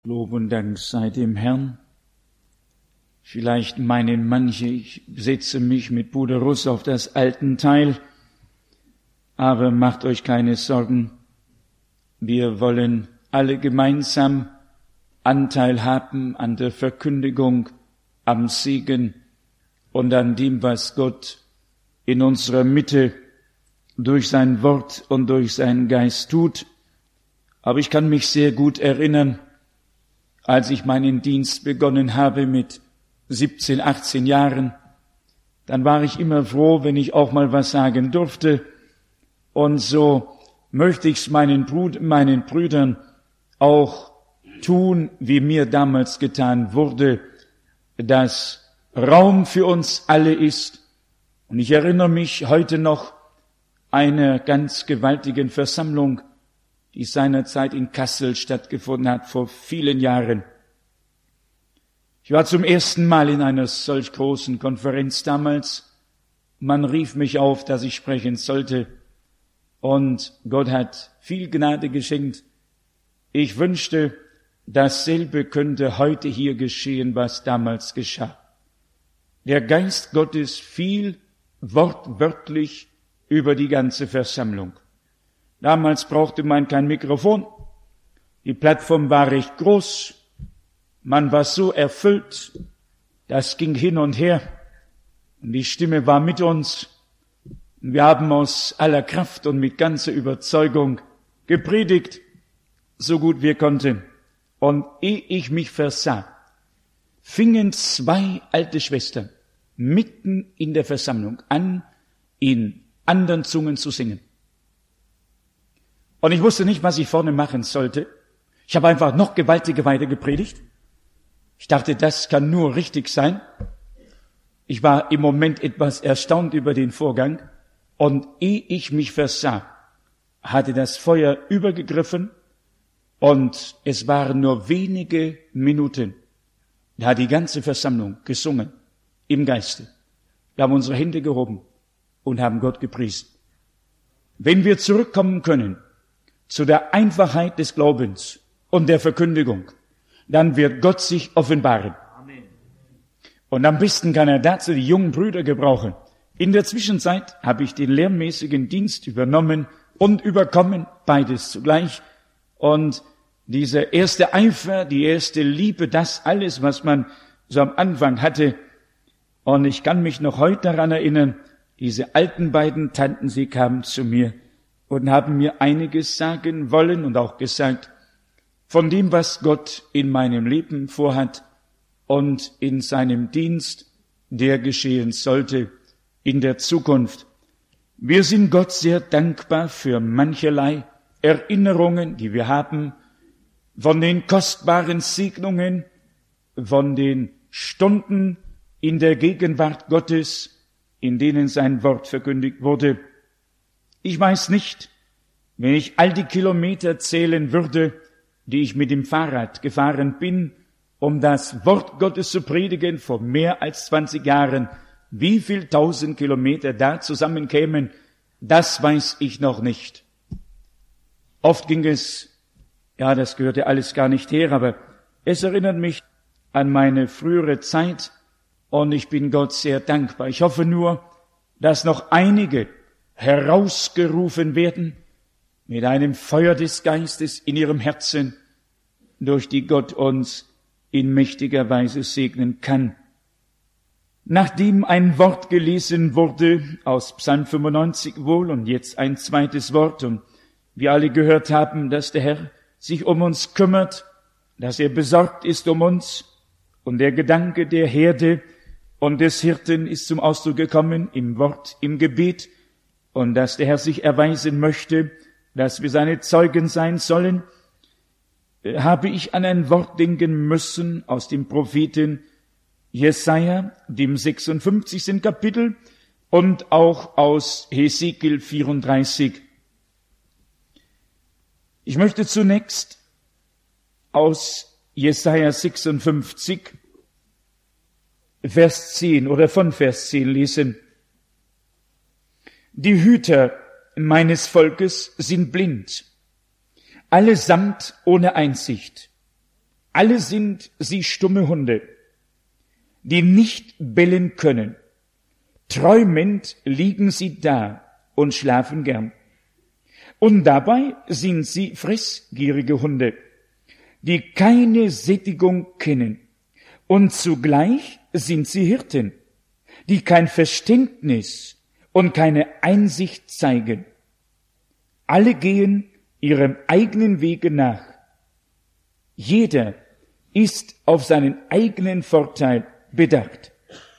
Lob und Dank sei dem Herrn. Vielleicht meinen manche, ich setze mich mit Bruder Russ auf das Altenteil, aber macht euch keine Sorgen. Wir wollen alle gemeinsam Anteil haben an der Verkündigung, am Segen und an dem, was Gott in unserer Mitte durch sein Wort und durch seinen Geist tut. Aber ich kann mich sehr gut erinnern, als ich meinen Dienst begonnen habe mit 17, 18 Jahren, dann war ich immer froh, wenn ich auch mal was sagen durfte. Und so möchte ich es meinen Brüdern auch tun, wie mir damals getan wurde, dass Raum für uns alle ist. Und ich erinnere mich heute noch einer ganz gewaltigen Versammlung, die seinerzeit in Kassel stattgefunden hat, vor vielen Jahren. Ich war zum ersten Mal in einer solch großen Konferenz damals. Man rief mich auf, dass ich sprechen sollte. Und Gott hat viel Gnade geschenkt. Ich wünschte, dasselbe könnte heute hier geschehen, was damals geschah. Der Geist Gottes fiel wortwörtlich über die ganze Versammlung. Damals brauchte man kein Mikrofon. Die Plattform war recht groß. Man war so erfüllt. Das ging hin und her. Und die Stimme war mit uns. Und wir haben aus aller Kraft und mit ganzer Überzeugung gepredigt, so gut wir konnten. Und ehe ich mich versah, fingen zwei alte Schwestern mitten in der Versammlung an, in anderen Zungen zu singen. Und ich wusste nicht, was ich vorne machen sollte. Ich habe einfach noch gewaltiger weiter gepredigt. Ich dachte, das kann nur richtig sein. Ich war im Moment etwas erstaunt über den Vorgang. Und ehe ich mich versah, hatte das Feuer übergegriffen. Und es waren nur wenige Minuten. Da hat die ganze Versammlung gesungen im Geiste. Wir haben unsere Hände gehoben und haben Gott gepriesen. Wenn wir zurückkommen können zu der Einfachheit des Glaubens und der Verkündigung, dann wird Gott sich offenbaren. Amen. Und am besten kann er dazu die jungen Brüder gebrauchen. In der Zwischenzeit habe ich den lehrmäßigen Dienst übernommen und überkommen, beides zugleich. Und dieser erste Eifer, die erste Liebe, das alles, was man so am Anfang hatte. Und ich kann mich noch heute daran erinnern, diese alten beiden Tanten, sie kamen zu mir und haben mir einiges sagen wollen und auch gesagt, von dem, was Gott in meinem Leben vorhat und in seinem Dienst, der geschehen sollte in der Zukunft. Wir sind Gott sehr dankbar für mancherlei Erinnerungen, die wir haben, von den kostbaren Segnungen, von den Stunden in der Gegenwart Gottes, in denen sein Wort verkündigt wurde. Ich weiß nicht, wenn ich all die Kilometer zählen würde, die ich mit dem Fahrrad gefahren bin, um das Wort Gottes zu predigen vor mehr als 20 Jahren, wie viel 1000 Kilometer da zusammenkämen, das weiß ich noch nicht. Oft ging es, ja, das gehörte alles gar nicht her, aber es erinnert mich an meine frühere Zeit und ich bin Gott sehr dankbar. Ich hoffe nur, dass noch einige herausgerufen werden mit einem Feuer des Geistes in ihrem Herzen, durch die Gott uns in mächtiger Weise segnen kann. Nachdem ein Wort gelesen wurde, aus Psalm 95 wohl, und jetzt ein zweites Wort, und wir alle gehört haben, dass der Herr sich um uns kümmert, dass er besorgt ist um uns, und der Gedanke der Herde und des Hirten ist zum Ausdruck gekommen im Wort, im Gebet, und dass der Herr sich erweisen möchte, dass wir seine Zeugen sein sollen, habe ich an ein Wort denken müssen aus dem Propheten Jesaja, dem 56. Kapitel, und auch aus Hesekiel 34. Ich möchte zunächst aus Jesaja 56, Vers 10 oder von Vers 10 lesen. Die Hüter meines Volkes sind blind, allesamt ohne Einsicht. Alle sind sie stumme Hunde, die nicht bellen können. Träumend liegen sie da und schlafen gern. Und dabei sind sie fressgierige Hunde, die keine Sättigung kennen. Und zugleich sind sie Hirten, die kein Verständnis und keine Einsicht zeigen. Alle gehen ihrem eigenen Wege nach. Jeder ist auf seinen eigenen Vorteil bedacht.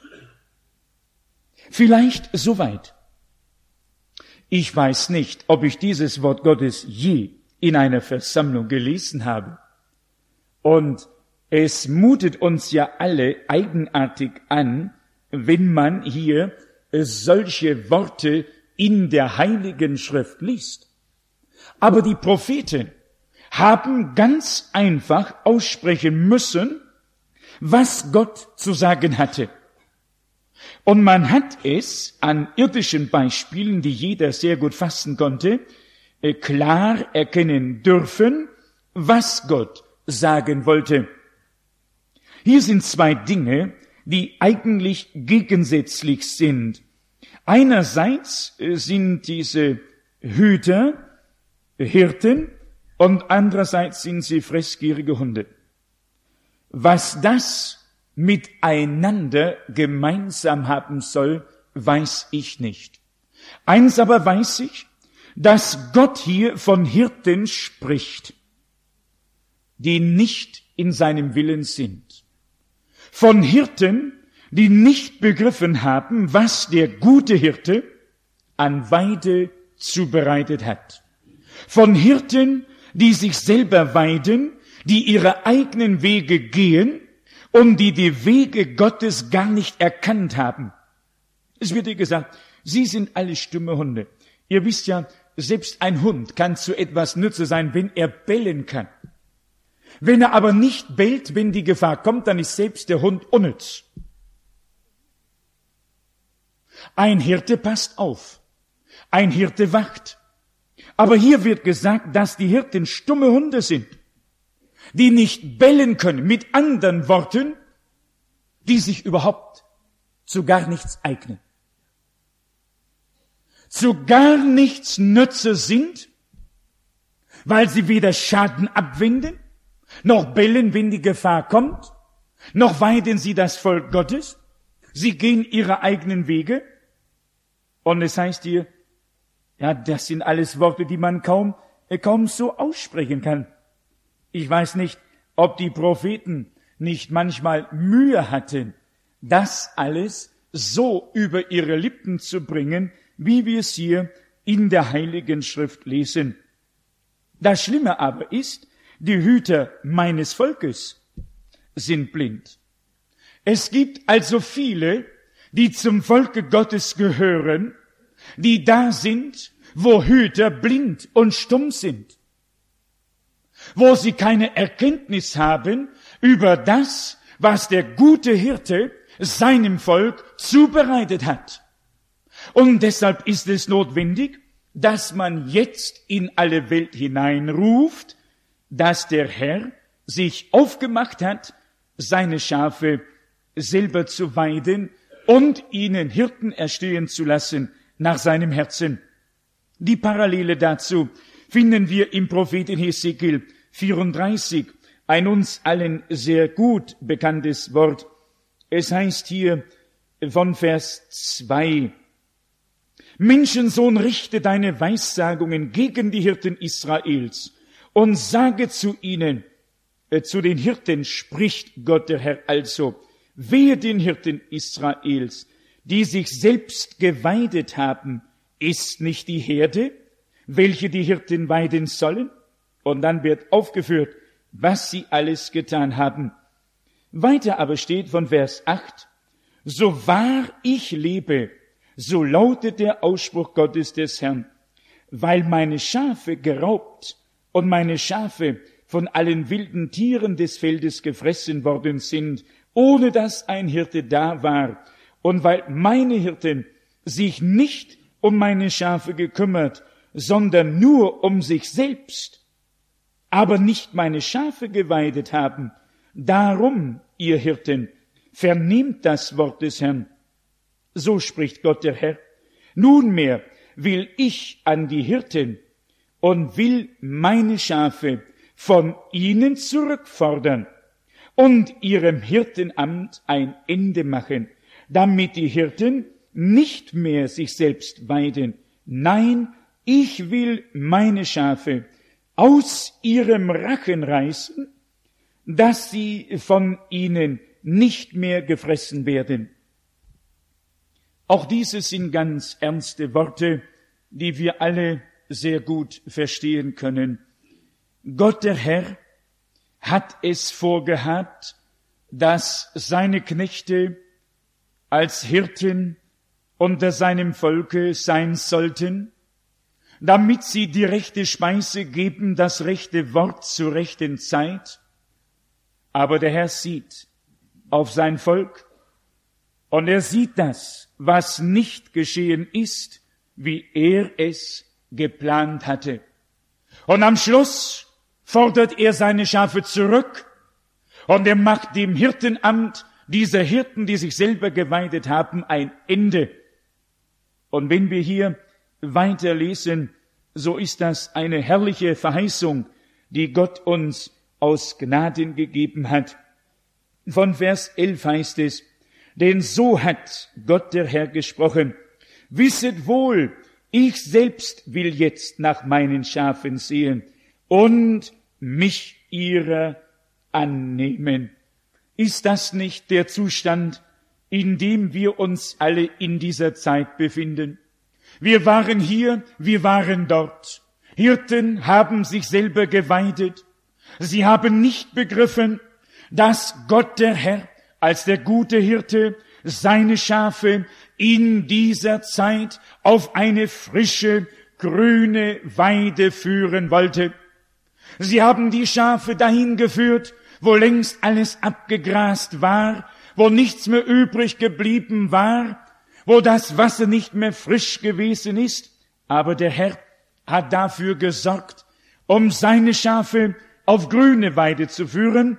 Vielleicht soweit. Ich weiß nicht, ob ich dieses Wort Gottes je in einer Versammlung gelesen habe. Und es mutet uns ja alle eigenartig an, wenn man hier solche Worte in der Heiligen Schrift liest. Aber die Propheten haben ganz einfach aussprechen müssen, was Gott zu sagen hatte. Und man hat es an irdischen Beispielen, die jeder sehr gut fassen konnte, klar erkennen dürfen, was Gott sagen wollte. Hier sind zwei Dinge, die eigentlich gegensätzlich sind. Einerseits sind diese Hüter, Hirten, und andererseits sind sie fressgierige Hunde. Was das miteinander gemeinsam haben soll, weiß ich nicht. Eins aber weiß ich, dass Gott hier von Hirten spricht, die nicht in seinem Willen sind. Von Hirten, die nicht begriffen haben, was der gute Hirte an Weide zubereitet hat. Von Hirten, die sich selber weiden, die ihre eigenen Wege gehen und die die Wege Gottes gar nicht erkannt haben. Es wird dir gesagt, sie sind alle stumme Hunde. Ihr wisst ja, selbst ein Hund kann zu etwas Nütze sein, wenn er bellen kann. Wenn er aber nicht bellt, wenn die Gefahr kommt, dann ist selbst der Hund unnütz. Ein Hirte passt auf. Ein Hirte wacht. Aber hier wird gesagt, dass die Hirten stumme Hunde sind, die nicht bellen können. Mit anderen Worten, die sich überhaupt zu gar nichts eignen. Zu gar nichts Nütze sind, weil sie weder Schaden abwenden, noch bellen, wenn die Gefahr kommt, noch weiden sie das Volk Gottes. Sie gehen ihre eigenen Wege. Und es heißt hier, ja, das sind alles Worte, die man kaum so aussprechen kann. Ich weiß nicht, ob die Propheten nicht manchmal Mühe hatten, das alles so über ihre Lippen zu bringen, wie wir es hier in der Heiligen Schrift lesen. Das Schlimme aber ist, die Hüter meines Volkes sind blind. Es gibt also viele, die zum Volke Gottes gehören, die da sind, wo Hüter blind und stumm sind, wo sie keine Erkenntnis haben über das, was der gute Hirte seinem Volk zubereitet hat. Und deshalb ist es notwendig, dass man jetzt in alle Welt hineinruft, dass der Herr sich aufgemacht hat, seine Schafe selber zu weiden und ihnen Hirten erstehen zu lassen nach seinem Herzen. Die Parallele dazu finden wir im Propheten Hesekiel 34, ein uns allen sehr gut bekanntes Wort. Es heißt hier von Vers 2, Menschensohn, richte deine Weissagungen gegen die Hirten Israels und sage zu ihnen, zu den Hirten spricht Gott der Herr also, wehe den Hirten Israels, die sich selbst geweidet haben, ist nicht die Herde, welche die Hirten weiden sollen? Und dann wird aufgeführt, was sie alles getan haben. Weiter aber steht von Vers 8, so wahr ich lebe, so lautet der Ausspruch Gottes des Herrn, weil meine Schafe geraubt und meine Schafe von allen wilden Tieren des Feldes gefressen worden sind, ohne dass ein Hirte da war, und weil meine Hirten sich nicht um meine Schafe gekümmert, sondern nur um sich selbst, aber nicht meine Schafe geweidet haben, Darum, ihr Hirten, vernehmt das Wort des Herrn. So spricht Gott der Herr. Nunmehr will ich an die Hirten und will meine Schafe von ihnen zurückfordern und ihrem Hirtenamt ein Ende machen, damit die Hirten nicht mehr sich selbst weiden. Nein, ich will meine Schafe aus ihrem Rachen reißen, dass sie von ihnen nicht mehr gefressen werden. Auch diese sind ganz ernste Worte, die wir alle sehr gut verstehen können. Gott der Herr hat es vorgehabt, dass seine Knechte als Hirten unter seinem Volke sein sollten, damit sie die rechte Speise geben, das rechte Wort zur rechten Zeit. Aber der Herr sieht auf sein Volk und er sieht das, was nicht geschehen ist, wie er es geplant hatte. Und am Schluss fordert er seine Schafe zurück und er macht dem Hirtenamt dieser Hirten, die sich selber geweidet haben, ein Ende. Und wenn wir hier weiterlesen, so ist das eine herrliche Verheißung, die Gott uns aus Gnaden gegeben hat. Von Vers 11 heißt es, denn so hat Gott der Herr gesprochen, wisset wohl, ich selbst will jetzt nach meinen Schafen sehen und mich ihrer annehmen. Ist das nicht der Zustand, in dem wir uns alle in dieser Zeit befinden? Wir waren hier, wir waren dort. Hirten haben sich selber geweidet. Sie haben nicht begriffen, dass Gott der Herr als der gute Hirte seine Schafe in dieser Zeit auf eine frische, grüne Weide führen wollte. Sie haben die Schafe dahin geführt, wo längst alles abgegrast war, wo nichts mehr übrig geblieben war, wo das Wasser nicht mehr frisch gewesen ist. Aber der Herr hat dafür gesorgt, um seine Schafe auf grüne Weide zu führen,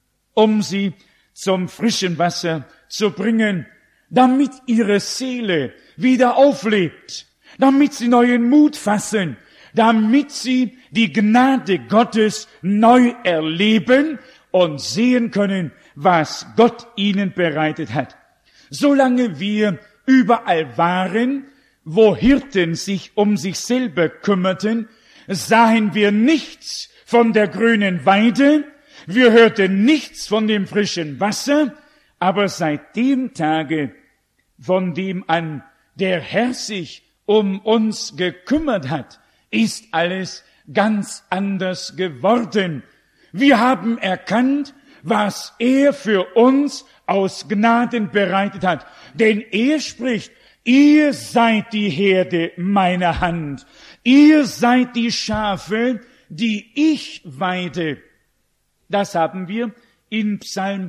um sie zum frischen Wasser zu bringen, damit ihre Seele wieder auflebt, damit sie neuen Mut fassen, damit sie die Gnade Gottes neu erleben und sehen können, was Gott ihnen bereitet hat. Solange wir überall waren, wo Hirten sich um sich selber kümmerten, sahen wir nichts von der grünen Weide, wir hörten nichts von dem frischen Wasser, aber seit dem Tage, von dem an der Herr sich um uns gekümmert hat, ist alles ganz anders geworden. Wir haben erkannt, was er für uns aus Gnaden bereitet hat. Denn er spricht, ihr seid die Herde meiner Hand. Ihr seid die Schafe, die ich weide. Das haben wir in Psalm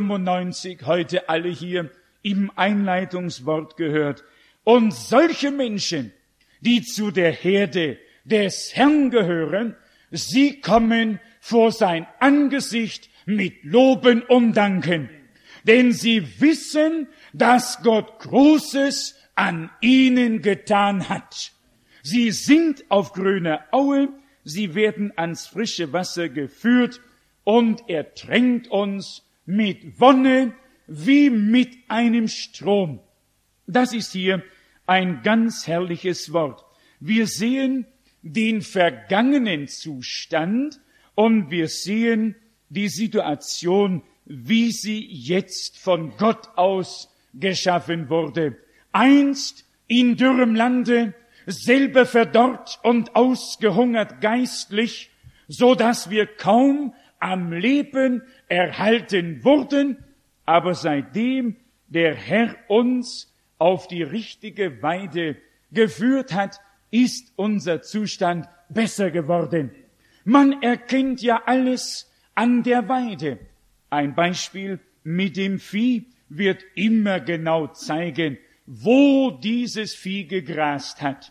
95 heute alle hier im Einleitungswort gehört. Und solche Menschen, die zu der Herde des Herrn gehören, sie kommen vor sein Angesicht mit Loben und Danken. Denn sie wissen, dass Gott Großes an ihnen getan hat. Sie sind auf grüner Aue, sie werden ans frische Wasser geführt und er tränkt uns mit Wonne wie mit einem Strom. Das ist hier ein ganz herrliches Wort. Wir sehen den vergangenen Zustand und wir sehen die Situation, wie sie jetzt von Gott aus geschaffen wurde. Einst in dürrem Lande, selber verdorrt und ausgehungert geistlich, so dass wir kaum am Leben erhalten wurden, aber seitdem der Herr uns auf die richtige Weide geführt hat, ist unser Zustand besser geworden. Man erkennt ja alles an der Weide. Ein Beispiel mit dem Vieh wird immer genau zeigen, wo dieses Vieh gegrast hat.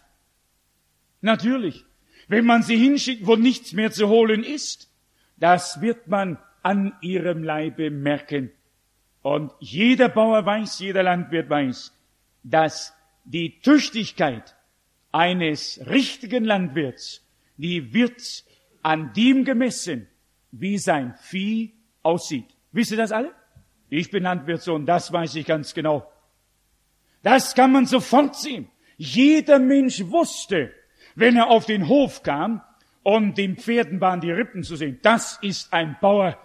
Natürlich, wenn man sie hinschickt, wo nichts mehr zu holen ist, das wird man an ihrem Leibe merken. Und jeder Bauer weiß, jeder Landwirt weiß, dass die Tüchtigkeit eines richtigen Landwirts, die wird an dem gemessen, wie sein Vieh aussieht. Wisst ihr das alle? Ich bin Landwirtssohn, das weiß ich ganz genau. Das kann man sofort sehen. Jeder Mensch wusste, wenn er auf den Hof kam und den Pferden waren die Rippen zu sehen, das ist ein Bauer,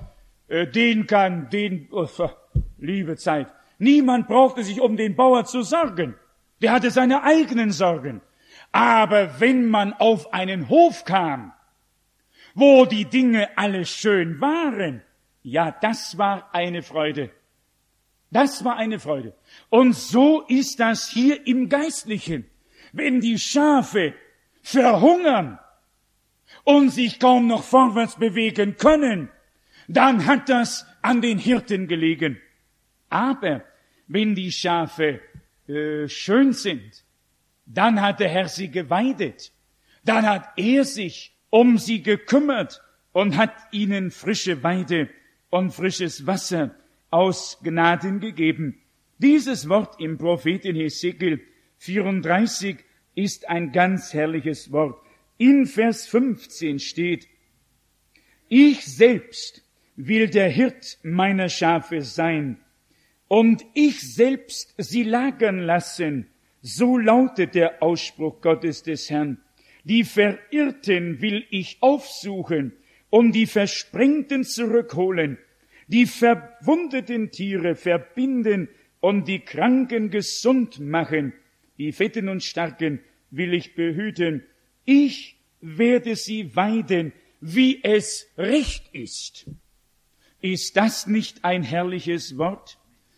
liebe Zeit. Niemand brauchte sich um den Bauer zu sorgen. Der hatte seine eigenen Sorgen. Aber wenn man auf einen Hof kam, wo die Dinge alle schön waren, ja, das war eine Freude. Das war eine Freude. Und so ist das hier im Geistlichen. Wenn die Schafe verhungern und sich kaum noch vorwärts bewegen können, dann hat das an den Hirten gelegen. Aber wenn die Schafe schön sind, dann hat der Herr sie geweidet. Dann hat er sich um sie gekümmert und hat ihnen frische Weide und frisches Wasser aus Gnaden gegeben. Dieses Wort im Propheten Hesekiel 34 ist ein ganz herrliches Wort. In Vers 15 steht: Ich selbst will der Hirt meiner Schafe sein, und ich selbst sie lagern lassen. So lautet der Ausspruch Gottes des Herrn. Die Verirrten will ich aufsuchen und die Versprengten zurückholen, die verwundeten Tiere verbinden und die Kranken gesund machen. Die Fetten und Starken will ich behüten. Ich werde sie weiden, wie es recht ist. Ist das nicht ein herrliches Wort?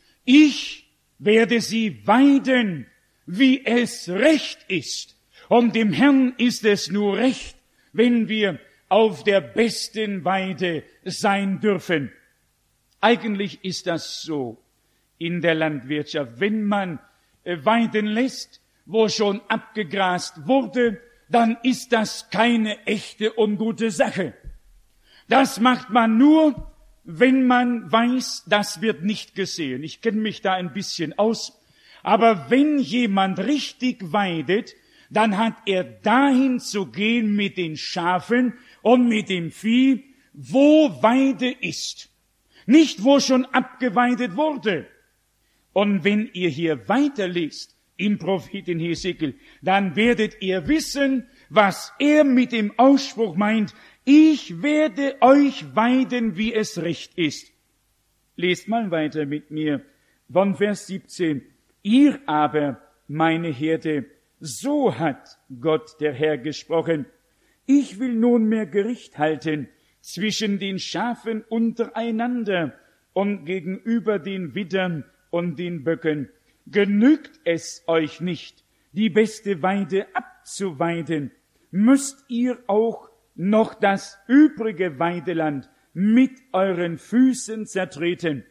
Ich werde sie weiden, wie es recht ist. Und dem Herrn ist es nur recht, wenn wir auf der besten Weide sein dürfen. Eigentlich ist das so in der Landwirtschaft. Wenn man weiden lässt, wo schon abgegrast wurde, dann ist das keine echte und gute Sache. Das macht man nur, wenn man weiß, das wird nicht gesehen. Ich kenne mich da ein bisschen aus. Aber wenn jemand richtig weidet, dann hat er dahin zu gehen mit den Schafen und mit dem Vieh, wo Weide ist. Nicht, wo schon abgeweidet wurde. Und wenn ihr hier weiterlest im Propheten Hesekiel, dann werdet ihr wissen, was er mit dem Ausspruch meint: Ich werde euch weiden, wie es recht ist. Lest mal weiter mit mir von Vers 17. Ihr aber, meine Herde, so hat Gott der Herr gesprochen: Ich will nunmehr Gericht halten zwischen den Schafen untereinander und gegenüber den Widdern und den Böcken. Genügt es euch nicht, die beste Weide abzuweiden, müsst ihr auch noch das übrige Weideland mit euren Füßen zertreten.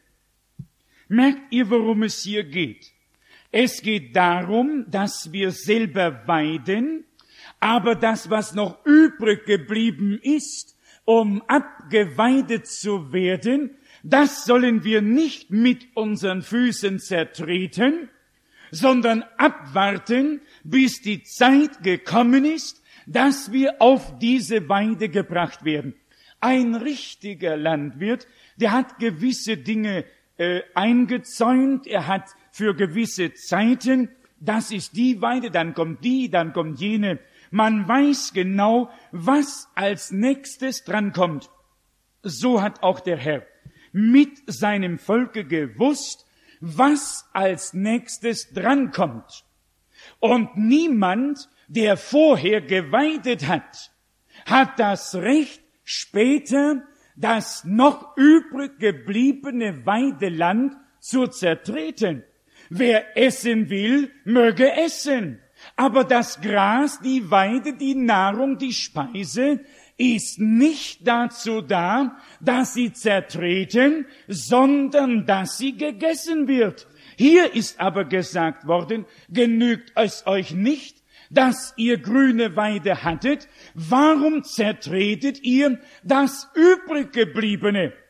Merkt ihr, worum es hier geht? Es geht darum, dass wir selber weiden, aber das, was noch übrig geblieben ist, um abgeweidet zu werden, das sollen wir nicht mit unseren Füßen zertreten, sondern abwarten, bis die Zeit gekommen ist, dass wir auf diese Weide gebracht werden. Ein richtiger Landwirt, der hat gewisse Dinge eingezäunt, er hat für gewisse Zeiten, das ist die Weide, dann kommt die, dann kommt jene. Man weiß genau, was als nächstes drankommt. So hat auch der Herr mit seinem Volke gewusst, was als nächstes drankommt. Und niemand, der vorher geweidet hat, hat das Recht, später das noch übrig gebliebene Weideland zu zertreten. Wer essen will, möge essen. Aber das Gras, die Weide, die Nahrung, die Speise ist nicht dazu da, dass sie zertreten, sondern dass sie gegessen wird. Hier ist aber gesagt worden: Genügt es euch nicht, dass ihr grüne Weide hattet? Warum zertretet ihr das übrig gebliebene?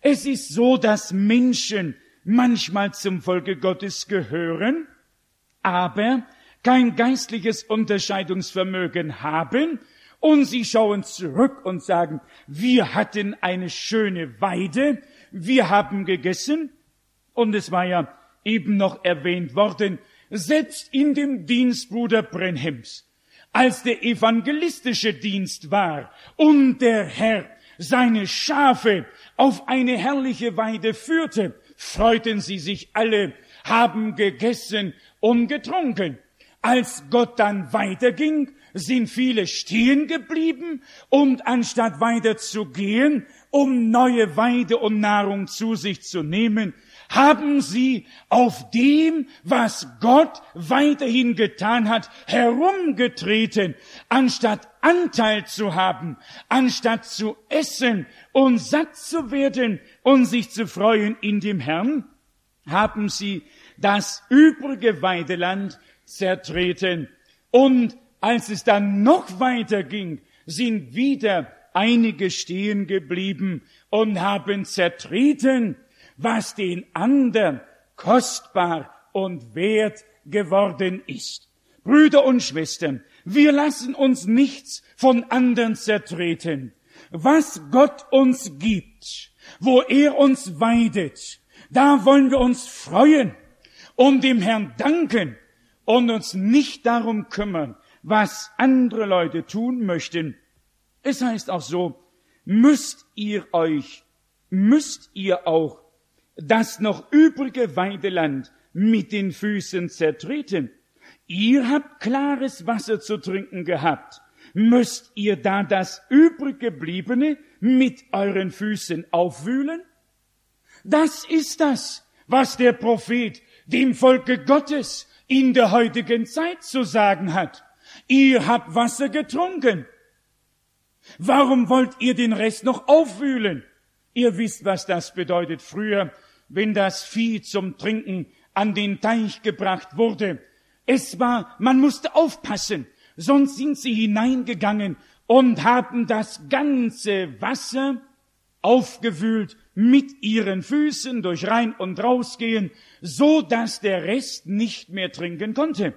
Es ist so, dass Menschen manchmal zum Volke Gottes gehören, aber kein geistliches Unterscheidungsvermögen haben, und sie schauen zurück und sagen, wir hatten eine schöne Weide, wir haben gegessen, und es war ja eben noch erwähnt worden, selbst in dem Dienst Bruder Brenhems, als der evangelistische Dienst war und der Herr seine Schafe auf eine herrliche Weide führte, freuten sie sich alle, haben gegessen und getrunken. Als Gott dann weiterging, sind viele stehen geblieben und anstatt weiter zu gehen, um neue Weide und Nahrung zu sich zu nehmen, haben sie auf dem, was Gott weiterhin getan hat, herumgetreten, anstatt Anteil zu haben, anstatt zu essen und satt zu werden und sich zu freuen in dem Herrn, haben sie das übrige Weideland zertreten. Und als es dann noch weiter ging, sind wieder einige stehen geblieben und haben zertreten, was den anderen kostbar und wert geworden ist. Brüder und Schwestern, wir lassen uns nichts von anderen zertreten. Was Gott uns gibt, wo er uns weidet, da wollen wir uns freuen und dem Herrn danken und uns nicht darum kümmern, was andere Leute tun möchten. Es heißt auch so, müsst ihr auch das noch übrige Weideland mit den Füßen zertreten. Ihr habt klares Wasser zu trinken gehabt. Müsst ihr da das übrig gebliebene mit euren Füßen aufwühlen? Das ist das, was der Prophet dem Volke Gottes in der heutigen Zeit zu sagen hat. Ihr habt Wasser getrunken. Warum wollt ihr den Rest noch aufwühlen? Ihr wisst, was das bedeutet. Früher, wenn das Vieh zum Trinken an den Teich gebracht wurde, man musste aufpassen, sonst sind sie hineingegangen und haben das ganze Wasser aufgewühlt mit ihren Füßen durch rein und rausgehen, so dass der Rest nicht mehr trinken konnte.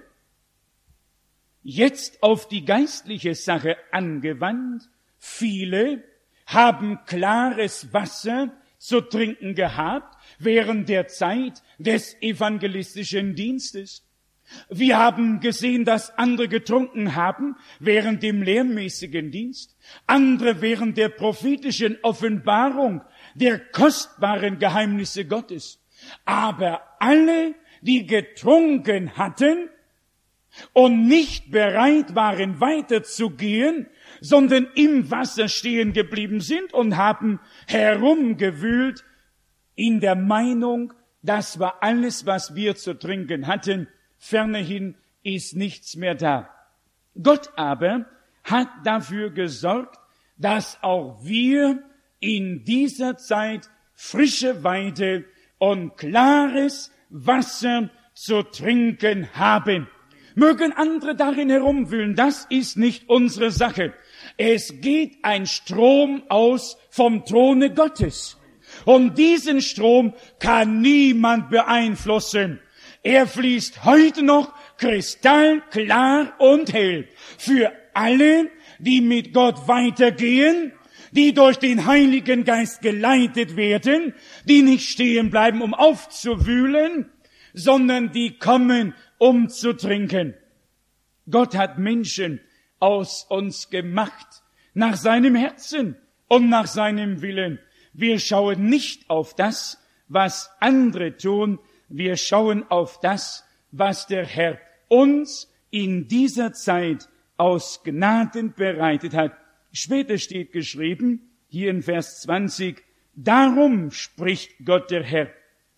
Jetzt auf die geistliche Sache angewandt, viele haben klares Wasser zu trinken gehabt während der Zeit des evangelistischen Dienstes. Wir haben gesehen, dass andere getrunken haben während dem lehrmäßigen Dienst, andere während der prophetischen Offenbarung der kostbaren Geheimnisse Gottes. Aber alle, die getrunken hatten und nicht bereit waren, weiterzugehen, sondern im Wasser stehen geblieben sind und haben herumgewühlt in der Meinung, das war alles, was wir zu trinken hatten, fernerhin ist nichts mehr da. Gott aber hat dafür gesorgt, dass auch wir in dieser Zeit frische Weide und klares Wasser zu trinken haben. Mögen andere darin herumwühlen, das ist nicht unsere Sache. Es geht ein Strom aus vom Throne Gottes. Und diesen Strom kann niemand beeinflussen. Er fließt heute noch kristallklar und hell für alle, die mit Gott weitergehen, die durch den Heiligen Geist geleitet werden, die nicht stehen bleiben, um aufzuwühlen, sondern die kommen, um zu trinken. Gott hat Menschen aus uns gemacht, nach seinem Herzen und nach seinem Willen. Wir schauen nicht auf das, was andere tun, wir schauen auf das, was der Herr uns in dieser Zeit aus Gnaden bereitet hat. Später steht geschrieben, hier in Vers 20, darum spricht Gott der Herr.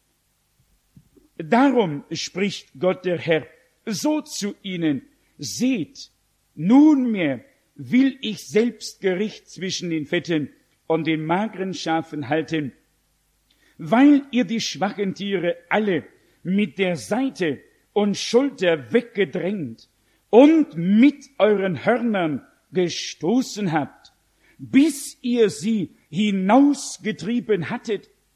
Darum spricht Gott der Herr so zu ihnen, seht, nunmehr will ich selbst Gericht zwischen den fetten und den mageren Schafen halten, weil ihr die schwachen Tiere alle mit der Seite und Schulter weggedrängt und mit euren Hörnern gestoßen habt, bis ihr sie hinausgetrieben hattet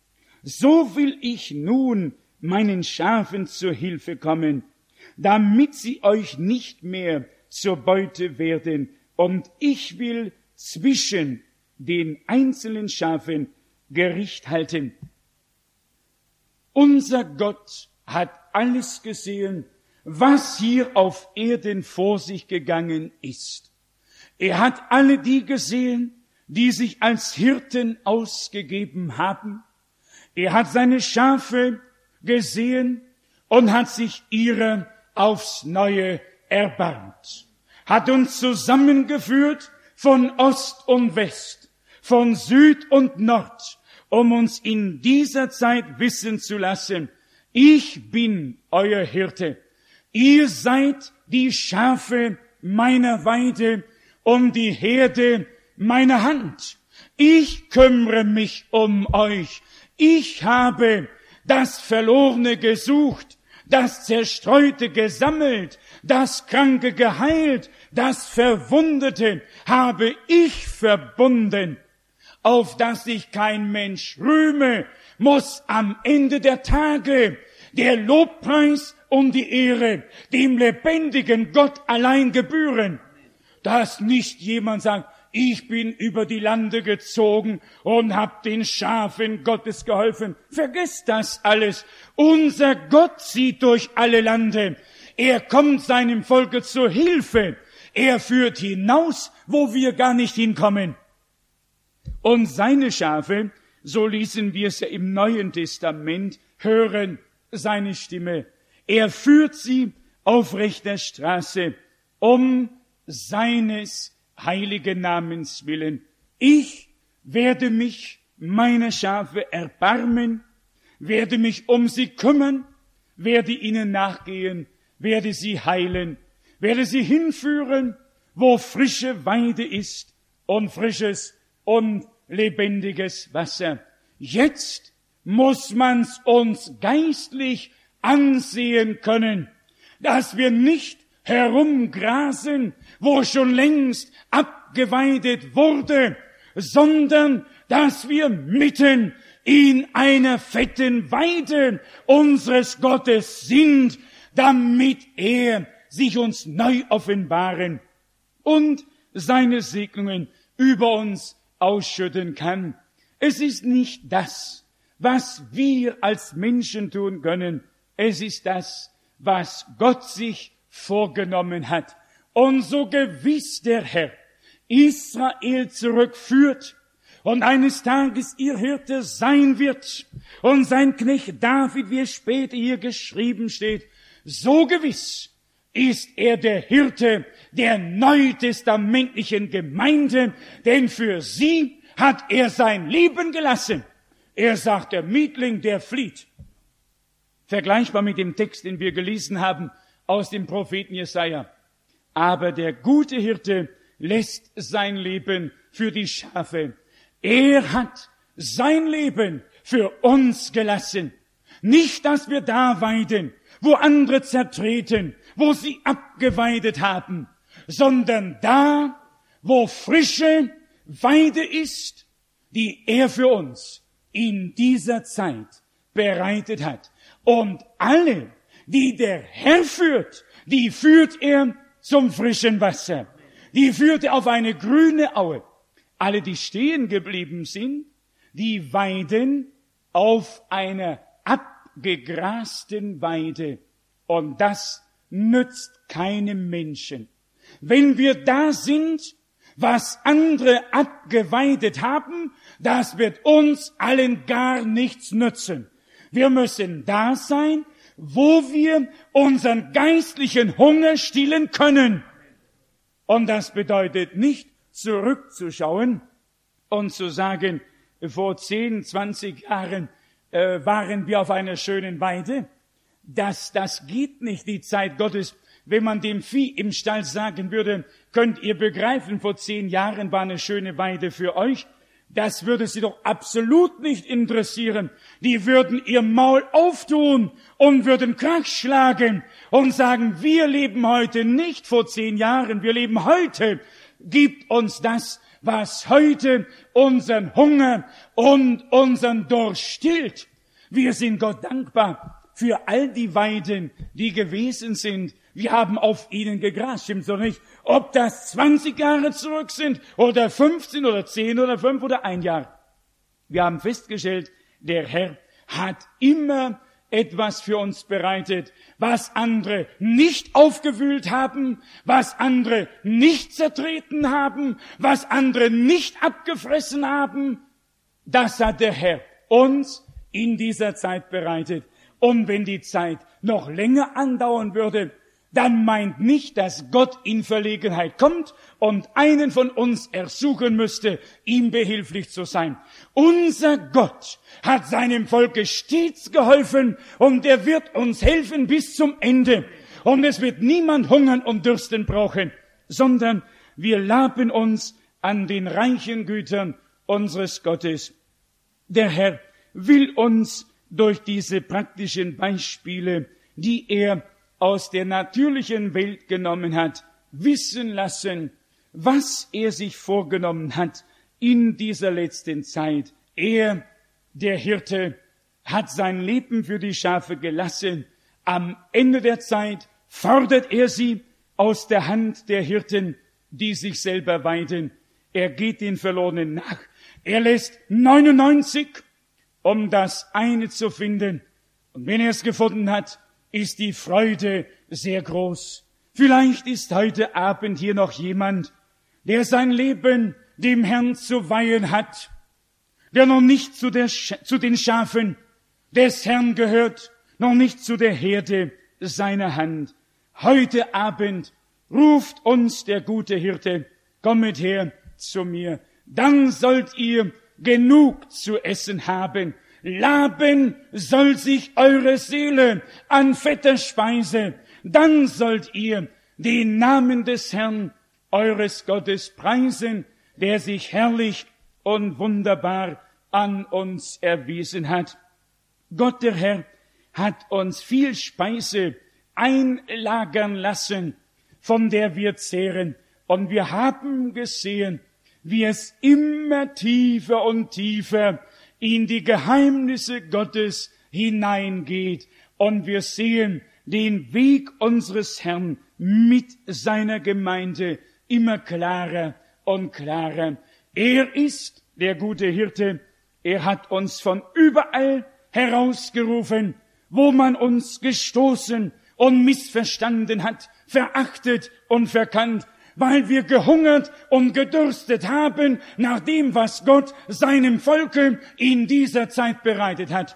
so will ich nun meinen Schafen zur Hilfe kommen, damit sie euch nicht mehr zur Beute werden. Und ich will zwischen den einzelnen Schafen Gericht halten. Unser Gott hat alles gesehen, was hier auf Erden vor sich gegangen ist. Er hat alle die gesehen, die sich als Hirten ausgegeben haben. Er hat seine Schafe gesehen und hat sich ihrer aufs Neue erbarmt. Hat uns zusammengeführt von Ost und West, von Süd und Nord, um uns in dieser Zeit wissen zu lassen, ich bin euer Hirte. Ihr seid die Schafe meiner Weide und die Herde meiner Hand. Ich kümmere mich um euch. Ich habe das Verlorene gesucht, das Zerstreute gesammelt, das Kranke geheilt, das Verwundete habe ich verbunden. Auf dass sich kein Mensch rühme, muss am Ende der Tage der Lobpreis und die Ehre dem lebendigen Gott allein gebühren. Dass nicht jemand sagt, ich bin über die Lande gezogen und hab den Schafen Gottes geholfen. Vergesst das alles. Unser Gott zieht durch alle Lande. Er kommt seinem Volke zur Hilfe. Er führt hinaus, wo wir gar nicht hinkommen. Und seine Schafe, so lesen wir es ja im Neuen Testament, hören seine Stimme. Er führt sie auf rechter Straße, um seines heiligen Namens willen. Ich werde mich meiner Schafe erbarmen, werde mich um sie kümmern, werde ihnen nachgehen, werde sie heilen, werde sie hinführen, wo frische Weide ist und frisches und lebendiges Wasser. Jetzt muss man's uns geistlich ansehen können, dass wir nicht herumgrasen, wo schon längst abgeweidet wurde, sondern dass wir mitten in einer fetten Weide unseres Gottes sind, damit er sich uns neu offenbaren und seine Segnungen über uns ausschütten kann. Es ist nicht das, was wir als Menschen tun können. Es ist das, was Gott sich vorgenommen hat. Und so gewiss der Herr Israel zurückführt und eines Tages ihr Hirte sein wird und sein Knecht David, wie es später hier geschrieben steht, so gewiss ist er der Hirte der neutestamentlichen Gemeinde, denn für sie hat er sein Leben gelassen. Er sagt, der Mietling, der flieht. Vergleichbar mit dem Text, den wir gelesen haben aus dem Propheten Jesaja. Aber der gute Hirte lässt sein Leben für die Schafe. Er hat sein Leben für uns gelassen. Nicht, dass wir da weiden, wo andere zertreten, wo sie abgeweidet haben, sondern da, wo frische Weide ist, die er für uns in dieser Zeit bereitet hat. Und alle, die der Herr führt, die führt er zum frischen Wasser. Die führt er auf eine grüne Aue. Alle, die stehen geblieben sind, die weiden auf einer abgegrasten Weide. Und das nützt keinem Menschen. Wenn wir da sind, was andere abgeweidet haben, das wird uns allen gar nichts nützen. Wir müssen da sein, wo wir unseren geistlichen Hunger stillen können. Und das bedeutet nicht, zurückzuschauen und zu sagen, vor 10, 20 Jahren waren wir auf einer schönen Weide. Das geht nicht, die Zeit Gottes. Wenn man dem Vieh im Stall sagen würde, könnt ihr begreifen, vor 10 Jahren war eine schöne Weide für euch. Das würde sie doch absolut nicht interessieren. Die würden ihr Maul auftun und würden Krach schlagen und sagen, wir leben heute nicht vor 10 Jahren, wir leben heute. Gibt uns das, was heute unseren Hunger und unseren Durst stillt. Wir sind Gott dankbar für all die Weiden, die gewesen sind. Wir haben auf ihnen gegrast, stimmt's doch nicht? Ob das 20 Jahre zurück sind oder 15 oder 10 oder 5 oder 1 Jahr. Wir haben festgestellt, der Herr hat immer etwas für uns bereitet, was andere nicht aufgewühlt haben, was andere nicht zertreten haben, was andere nicht abgefressen haben. Das hat der Herr uns in dieser Zeit bereitet. Und wenn die Zeit noch länger andauern würde, dann meint nicht, dass Gott in Verlegenheit kommt und einen von uns ersuchen müsste, ihm behilflich zu sein. Unser Gott hat seinem Volke stets geholfen und er wird uns helfen bis zum Ende. Und es wird niemand hungern und dürsten brauchen, sondern wir laben uns an den reichen Gütern unseres Gottes. Der Herr will uns durch diese praktischen Beispiele, die er aus der natürlichen Welt genommen hat, wissen lassen, was er sich vorgenommen hat in dieser letzten Zeit. Er, der Hirte, hat sein Leben für die Schafe gelassen. Am Ende der Zeit fordert er sie aus der Hand der Hirten, die sich selber weiden. Er geht den Verlorenen nach. Er lässt 99, um das eine zu finden. Und wenn er es gefunden hat, ist die Freude sehr groß. Vielleicht ist heute Abend hier noch jemand, der sein Leben dem Herrn zu weihen hat, der noch nicht zu den Schafen des Herrn gehört, noch nicht zu der Herde seiner Hand. Heute Abend ruft uns der gute Hirte, kommet her zu mir, dann sollt ihr genug zu essen haben. Laben soll sich eure Seele an fetter Speise, dann sollt ihr den Namen des Herrn, eures Gottes, preisen, der sich herrlich und wunderbar an uns erwiesen hat. Gott, der Herr, hat uns viel Speise einlagern lassen, von der wir zehren. Und wir haben gesehen, wie es immer tiefer und tiefer in die Geheimnisse Gottes hineingeht. Und wir sehen den Weg unseres Herrn mit seiner Gemeinde immer klarer und klarer. Er ist der gute Hirte. Er hat uns von überall herausgerufen, wo man uns gestoßen und missverstanden hat, verachtet und verkannt, weil wir gehungert und gedurstet haben nach dem, was Gott seinem Volke in dieser Zeit bereitet hat.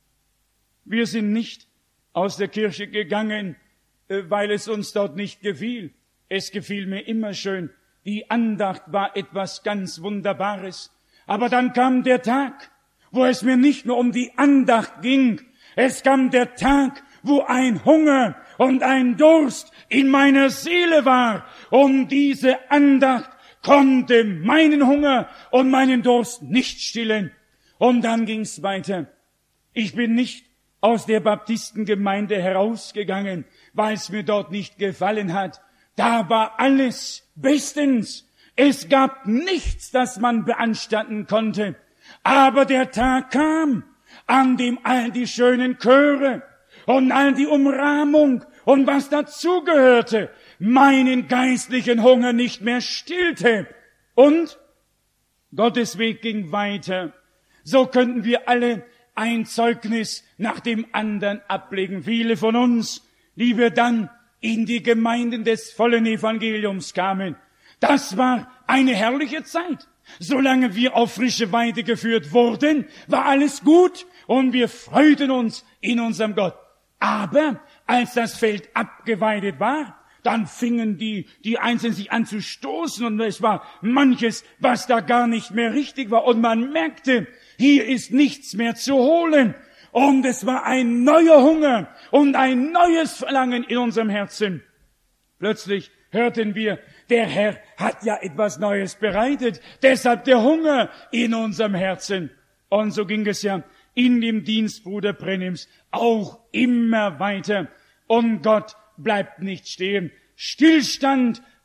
Wir sind nicht aus der Kirche gegangen, weil es uns dort nicht gefiel. Es gefiel mir immer schön. Die Andacht war etwas ganz Wunderbares. Aber dann kam der Tag, wo es mir nicht nur um die Andacht ging. Es kam der Tag, wo ein Hunger und ein Durst in meiner Seele war. Und diese Andacht konnte meinen Hunger und meinen Durst nicht stillen. Und dann ging's weiter. Ich bin nicht aus der Baptistengemeinde herausgegangen, weil es mir dort nicht gefallen hat. Da war alles bestens. Es gab nichts, das man beanstanden konnte. Aber der Tag kam, an dem all die schönen Chöre und all die Umrahmung und was dazugehörte, meinen geistlichen Hunger nicht mehr stillte. Und Gottes Weg ging weiter. So könnten wir alle ein Zeugnis nach dem anderen ablegen. Viele von uns, die wir dann in die Gemeinden des vollen Evangeliums kamen. Das war eine herrliche Zeit. Solange wir auf frische Weide geführt wurden, war alles gut und wir freuten uns in unserem Gott. Aber als das Feld abgeweidet war, dann fingen die Einzelnen sich an zu stoßen und es war manches, was da gar nicht mehr richtig war. Und man merkte, hier ist nichts mehr zu holen. Und es war ein neuer Hunger und ein neues Verlangen in unserem Herzen. Plötzlich hörten wir, der Herr hat ja etwas Neues bereitet, deshalb der Hunger in unserem Herzen. Und so ging es ja in dem Dienst Bruder Brennims auch immer weiter. Und Gott bleibt nicht stehen. Stillstand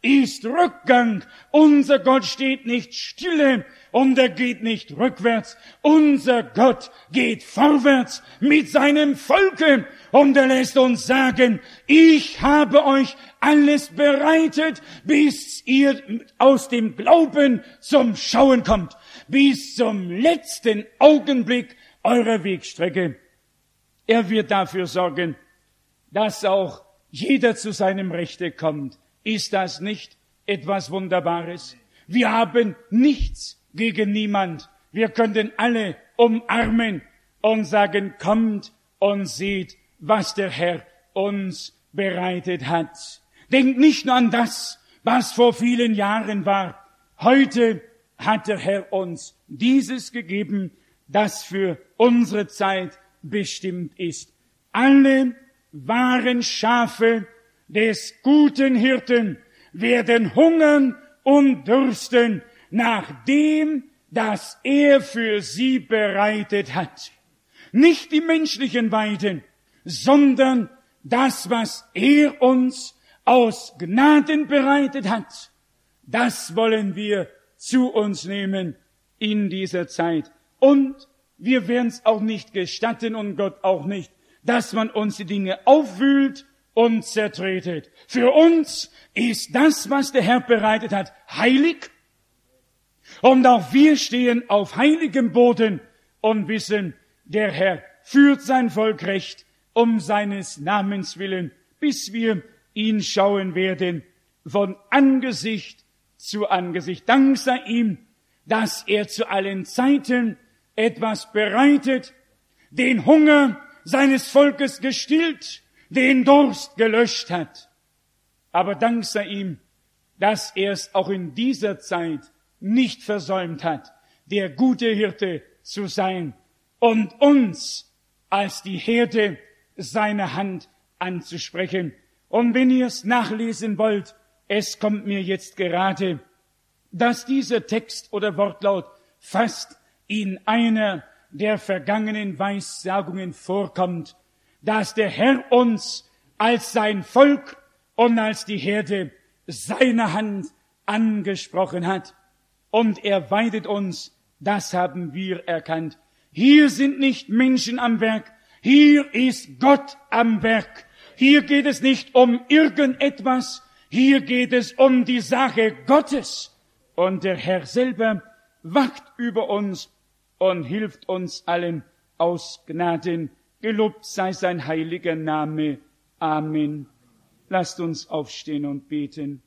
ist Rückgang. Unser Gott steht nicht stille und er geht nicht rückwärts. Unser Gott geht vorwärts mit seinem Volke und er lässt uns sagen, ich habe euch alles bereitet, bis ihr aus dem Glauben zum Schauen kommt, bis zum letzten Augenblick eurer Wegstrecke. Er wird dafür sorgen, dass auch jeder zu seinem Rechte kommt. Ist das nicht etwas Wunderbares? Wir haben nichts gegen niemand. Wir könnten alle umarmen und sagen, kommt und seht, was der Herr uns bereitet hat. Denkt nicht nur an das, was vor vielen Jahren war. Heute hat der Herr uns dieses gegeben, das für unsere Zeit bestimmt ist. Alle wahren Schafe des guten Hirten werden hungern und dürsten nach dem, das er für sie bereitet hat. Nicht die menschlichen Weiden, sondern das, was er uns aus Gnaden bereitet hat. Das wollen wir zu uns nehmen in dieser Zeit. Und wir werden es auch nicht gestatten und Gott auch nicht, dass man uns die Dinge aufwühlt und zertretet. Für uns ist das, was der Herr bereitet hat, heilig. Und auch wir stehen auf heiligem Boden und wissen, der Herr führt sein Volk recht um seines Namens willen, bis wir ihn schauen werden von Angesicht zu Angesicht. Dank sei ihm, dass er zu allen Zeiten etwas bereitet, den Hunger seines Volkes gestillt, den Durst gelöscht hat. Aber Dank sei ihm, dass er es auch in dieser Zeit nicht versäumt hat, der gute Hirte zu sein und uns als die Herde seiner Hand anzusprechen. Und wenn ihr es nachlesen wollt, es kommt mir jetzt gerade, dass dieser Text oder Wortlaut fast in einer der vergangenen Weissagungen vorkommt, dass der Herr uns als sein Volk und als die Herde seiner Hand angesprochen hat. Und er weidet uns, das haben wir erkannt. Hier sind nicht Menschen am Werk, hier ist Gott am Werk. Hier geht es nicht um irgendetwas, hier geht es um die Sache Gottes. Und der Herr selber wacht über uns und hilft uns allen aus Gnaden. Gelobt sei sein heiliger Name. Amen. Lasst uns aufstehen und beten.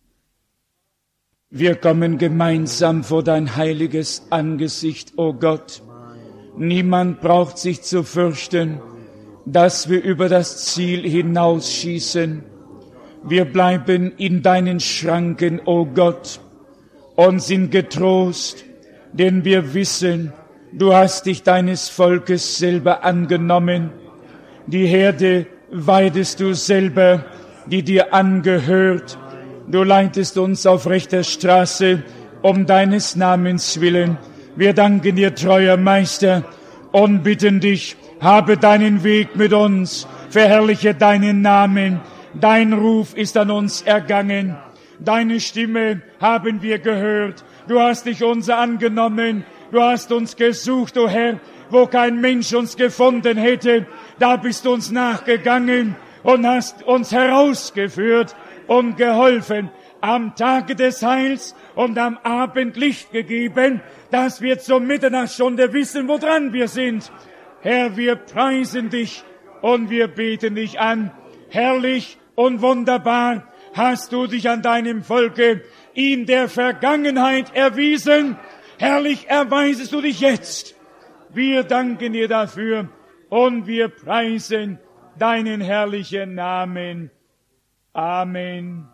Wir kommen gemeinsam vor dein heiliges Angesicht, o Gott. Niemand braucht sich zu fürchten, dass wir über das Ziel hinausschießen. Wir bleiben in deinen Schranken, o Gott, und sind getrost, denn wir wissen, du hast dich deines Volkes selber angenommen. Die Herde weidest du selber, die dir angehört. Du leitest uns auf rechter Straße um deines Namens willen. Wir danken dir, treuer Meister, und bitten dich, habe deinen Weg mit uns, verherrliche deinen Namen. Dein Ruf ist an uns ergangen. Deine Stimme haben wir gehört. Du hast dich unser angenommen. Du hast uns gesucht, o Herr, wo kein Mensch uns gefunden hätte. Da bist du uns nachgegangen und hast uns herausgeführt und geholfen. Am Tage des Heils und am Abend Licht gegeben, dass wir zur Mitternachtsstunde wissen, woran wir sind. Herr, wir preisen dich und wir beten dich an. Herrlich und wunderbar hast du dich an deinem Volke in der Vergangenheit erwiesen. Herrlich erweisest du dich jetzt. Wir danken dir dafür und wir preisen deinen herrlichen Namen. Amen.